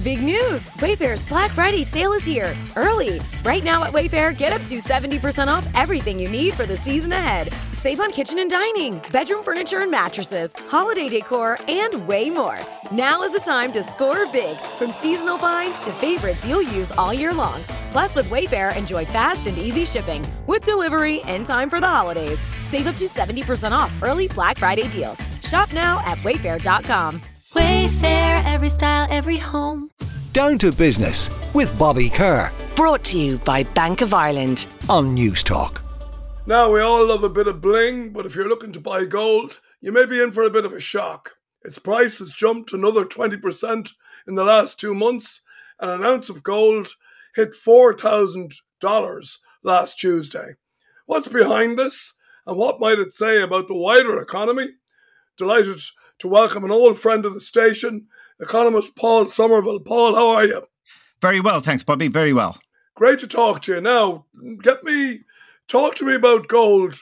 Big news! Wayfair's Black Friday sale is here, early. Right now at Wayfair, get up to 70% off everything you need for the season ahead. Save on kitchen and dining, bedroom furniture and mattresses, holiday decor, and way more. Now is the time to score big, from seasonal finds to favorites you'll use all year long. Plus, with Wayfair, enjoy fast and easy shipping, with delivery in time for the holidays. Save up to 70% off early Black Friday deals. Shop now at wayfair.com. Wayfair, every style, every home. Down to Business with Bobby Kerr. Brought to you by Bank of Ireland On News Talk. Now, we all love a bit of bling, but if you're looking to buy gold, you may be in for a bit of a shock. Its price has jumped another 20% in the last 2 months, and an ounce of gold hit $4,000 last Tuesday. What's behind this, and what might it say about the wider economy? Delighted to welcome an old friend of the station, economist Paul Somerville. Paul, how are you? Very well, thanks, Bobby. Very well. Great to talk to you. Now, talk to me about gold.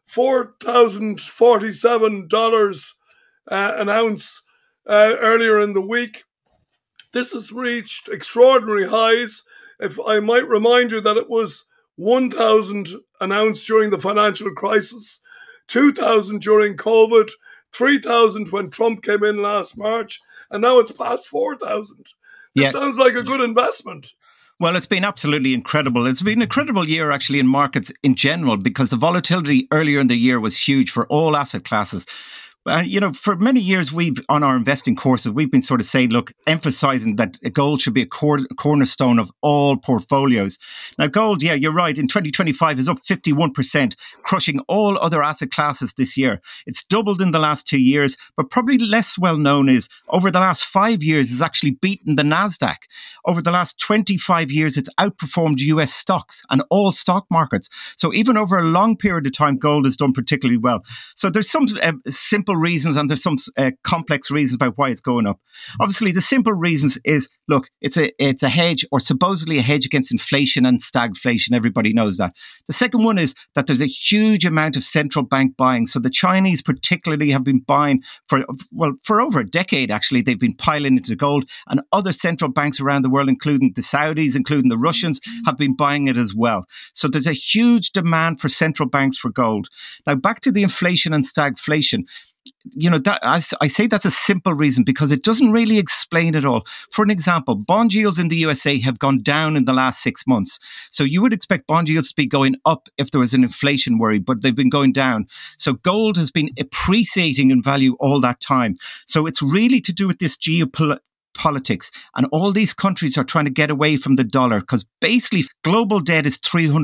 $4,047 an ounce earlier in the week. This has reached extraordinary highs. If I might remind you that it was 1,000 an ounce during the financial crisis, 2,000 during COVID, 3,000 when Trump came in last March, and now it's past 4,000. This sounds like a good investment. Well, it's been absolutely incredible. It's been an incredible year, actually, in markets in general, because the volatility earlier in the year was huge for all asset classes. For many years, on our investing courses, we've been sort of saying, look, emphasizing that gold should be a cornerstone of all portfolios. Now, gold, you're right, in 2025 is up 51%, crushing all other asset classes this year. It's doubled in the last 2 years, but probably less well known is over the last 5 years, it's actually beaten the NASDAQ. Over the last 25 years, it's outperformed US stocks and all stock markets. So even over a long period of time, gold has done particularly well. So there's some simple reasons, and there's some complex reasons about why it's going up. Obviously, the simple reasons is, look, it's a hedge, or supposedly a hedge against inflation and stagflation. Everybody knows that. The second one is that there's a huge amount of central bank buying. So the Chinese particularly have been buying for over a decade, actually. They've been piling into gold, and other central banks around the world, including the Saudis, including the Russians, have been buying it as well. So there's a huge demand for central banks for gold. Now, back to the inflation and stagflation. I say that's a simple reason because it doesn't really explain it all. For an example, bond yields in the USA have gone down in the last 6 months. So you would expect bond yields to be going up if there was an inflation worry, but they've been going down. So gold has been appreciating in value all that time. So it's really to do with this geopolitics, and all these countries are trying to get away from the dollar because basically global debt is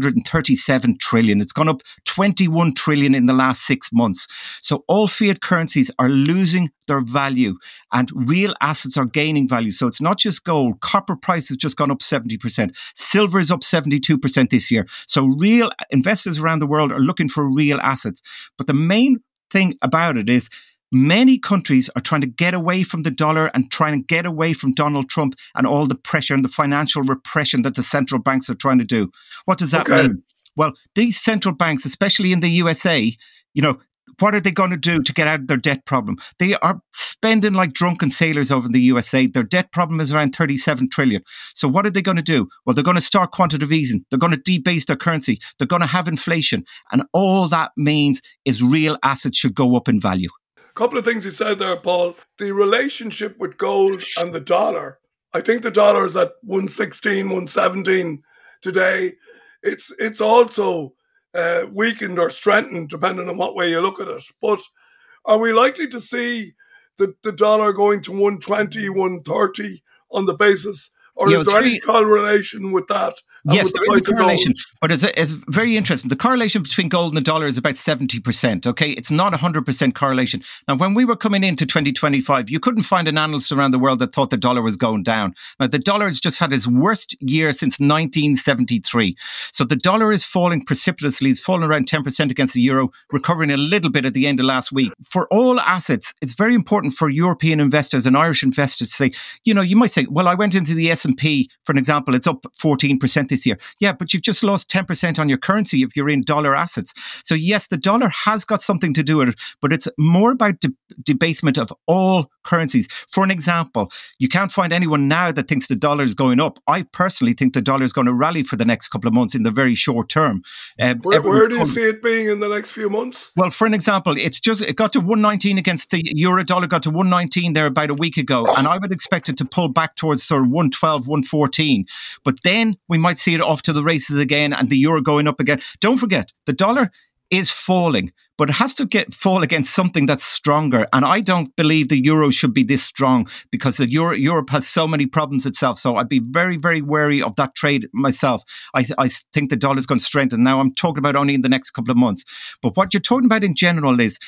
337 trillion. It's gone up 21 trillion in the last 6 months. So all fiat currencies are losing their value and real assets are gaining value. So it's not just gold. Copper price has just gone up 70%. Silver is up 72% this year. So real investors around the world are looking for real assets. But the main thing about it is many countries are trying to get away from the dollar and trying to get away from Donald Trump and all the pressure and the financial repression that the central banks are trying to do. What does that mean? Well, these central banks, especially in the USA, what are they going to do to get out of their debt problem? They are spending like drunken sailors over in the USA. Their debt problem is around 37 trillion. So what are they going to do? Well, they're going to start quantitative easing. They're going to debase their currency. They're going to have inflation. And all that means is real assets should go up in value. Couple of things you said there, Paul. The relationship with gold and the dollar. I think the dollar is at 116, 117 today. It's also weakened or strengthened depending on what way you look at it. But are we likely to see the dollar going to 120, 130 on the basis? Or is there any correlation with that? Yes, there is a correlation, but it's very interesting. The correlation between gold and the dollar is about 70%, okay? It's not 100% correlation. Now, when we were coming into 2025, you couldn't find an analyst around the world that thought the dollar was going down. Now, the dollar has just had its worst year since 1973. So the dollar is falling precipitously. It's fallen around 10% against the euro, recovering a little bit at the end of last week. For all assets, it's very important for European investors and Irish investors to say, you might say, well, I went into the S&P S&P, for an example, it's up 14% this year. Yeah, but you've just lost 10% on your currency if you're in dollar assets. So yes, the dollar has got something to do with it, but it's more about debasement of all currencies. For an example, you can't find anyone now that thinks the dollar is going up. I personally think the dollar is going to rally for the next couple of months in the very short term. Where do you see it being in the next few months? Well, for an example, it got to 119 against the euro dollar, got to 119 there about a week ago, and I would expect it to pull back towards sort of 112, 114. But then we might see it off to the races again and the euro going up again. Don't forget, the dollar is falling, but it has to fall against something that's stronger. And I don't believe the euro should be this strong because Europe has so many problems itself. So I'd be very, very wary of that trade myself. I think the dollar is going to strengthen. Now, I'm talking about only in the next couple of months. But what you're talking about in general is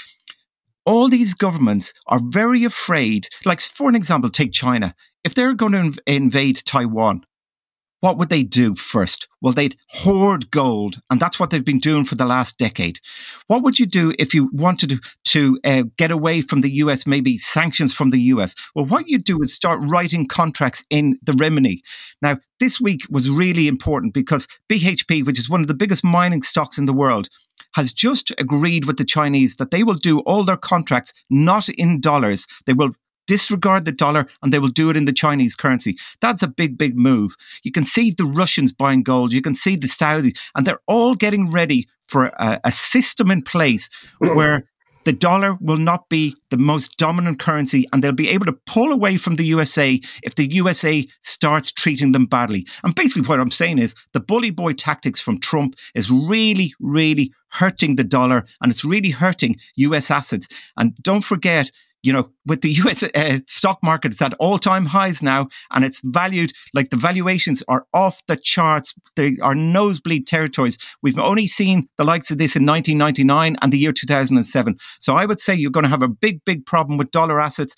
all these governments are very afraid. Like, for an example, take China. If they're going to invade Taiwan, what would they do first? Well, they'd hoard gold, and that's what they've been doing for the last decade. What would you do if you wanted to get away from the US, maybe sanctions from the US? Well, what you do is start writing contracts in the renminbi. Now, this week was really important because BHP, which is one of the biggest mining stocks in the world, has just agreed with the Chinese that they will do all their contracts not in dollars. They will disregard the dollar and they will do it in the Chinese currency. That's a big, big move. You can see the Russians buying gold. You can see the Saudis, and they're all getting ready for a system in place where the dollar will not be the most dominant currency, and they'll be able to pull away from the USA if the USA starts treating them badly. And basically what I'm saying is the bully boy tactics from Trump is really, really hurting the dollar, and it's really hurting US assets. And don't forget, you know, with the US stock market, it's at all-time highs now, and it's valued, like the valuations are off the charts. They are nosebleed territories. We've only seen the likes of this in 1999 and the year 2007. So I would say you're going to have a big, big problem with dollar assets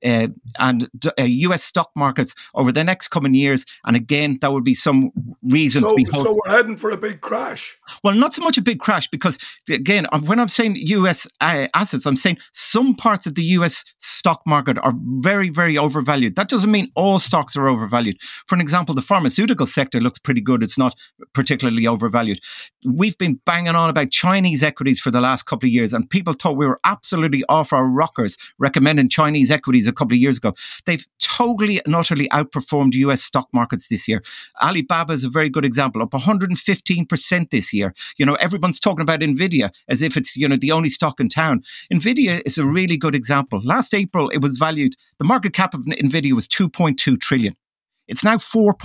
and US stock markets over the next coming years. And again, that would be some reason to be hopeful. So we're heading for a big crash. Well, not so much a big crash, because again, when I'm saying US assets, I'm saying some parts of the US stock market are very, very overvalued. That doesn't mean all stocks are overvalued. For an example, the pharmaceutical sector looks pretty good. It's not particularly overvalued. We've been banging on about Chinese equities for the last couple of years, and people thought we were absolutely off our rockers recommending Chinese equities a couple of years ago. They've totally and utterly outperformed US stock markets this year. Alibaba is a very good example, up 115% this year. You know, everyone's talking about Nvidia as if it's, you know, the only stock in town. Nvidia is a really good example. Last April, it was valued, the market cap of Nvidia was 2.2 trillion. It's now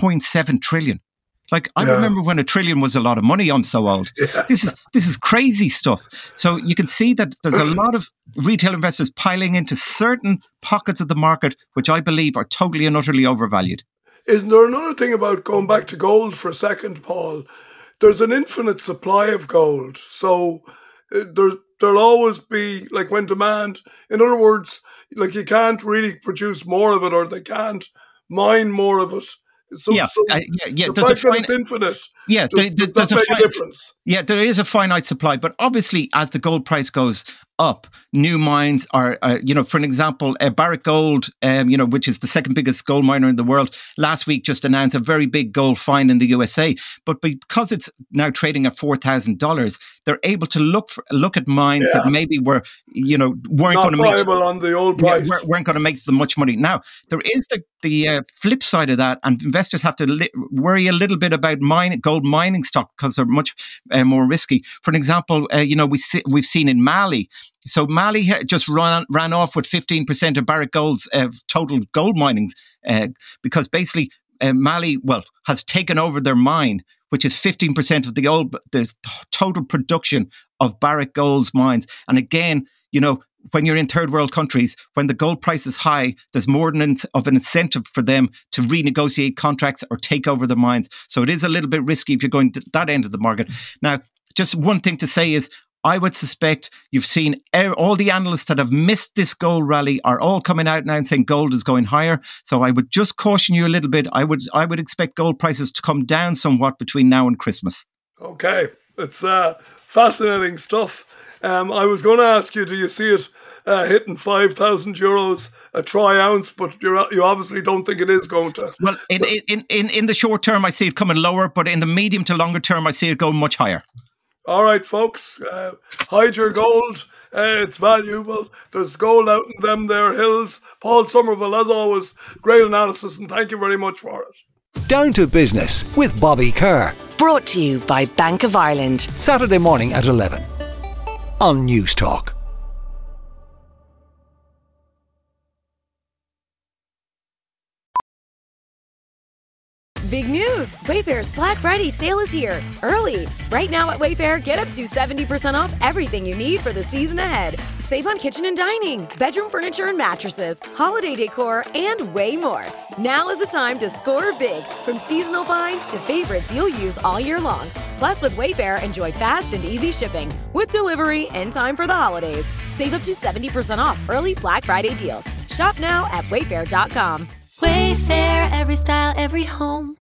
4.7 trillion. Like, I remember when $1 trillion was a lot of money. I'm so old. Yeah. This is crazy stuff. So you can see that there's a lot of retail investors piling into certain pockets of the market, which I believe are totally and utterly overvalued. Isn't there another thing about going back to gold for a second, Paul? There's an infinite supply of gold. So there'll always be, like, when demand, in other words, like, you can't really produce more of it, or they can't mine more of it. So, the fact that it's infinite, does that make a difference? Yeah, there is a finite supply, but obviously as the gold price goes up, new mines are, for an example, Barrick Gold, which is the second biggest gold miner in the world, last week just announced a very big gold find in the USA. But because it's now trading at $4,000, they're able to look at mines that maybe weren't going to make on the old price, weren't going to make them much money. Now there is the flip side of that, and investors have to worry a little bit about gold mining stock because they're much more risky. For an example, we've seen in Mali. So Mali just ran off with 15% of Barrick Gold's total gold mining because basically Mali, has taken over their mine, which is 15% of the total production of Barrick Gold's mines. And again, when you're in third world countries, when the gold price is high, there's more of an incentive for them to renegotiate contracts or take over the mines. So it is a little bit risky if you're going to that end of the market. Now, just one thing to say is, I would suspect you've seen all the analysts that have missed this gold rally are all coming out now and saying gold is going higher. So I would just caution you a little bit. I would expect gold prices to come down somewhat between now and Christmas. Okay, it's fascinating stuff. I was going to ask you, do you see it hitting €5,000 a troy ounce? But you obviously don't think it is going to. Well, in the short term, I see it coming lower, but in the medium to longer term, I see it going much higher. All right, folks, hide your gold. It's valuable. There's gold out in them there hills. Paul Somerville, as always, great analysis, and thank you very much for it. Down to Business with Bobby Kerr. Brought to you by Bank of Ireland. Saturday morning at 11 on News Talk. Big news! Wayfair's Black Friday sale is here, early. Right now at Wayfair, get up to 70% off everything you need for the season ahead. Save on kitchen and dining, bedroom furniture and mattresses, holiday decor, and way more. Now is the time to score big, from seasonal finds to favorites you'll use all year long. Plus, with Wayfair, enjoy fast and easy shipping, with delivery in time for the holidays. Save up to 70% off early Black Friday deals. Shop now at wayfair.com. Wayfair, every style, every home.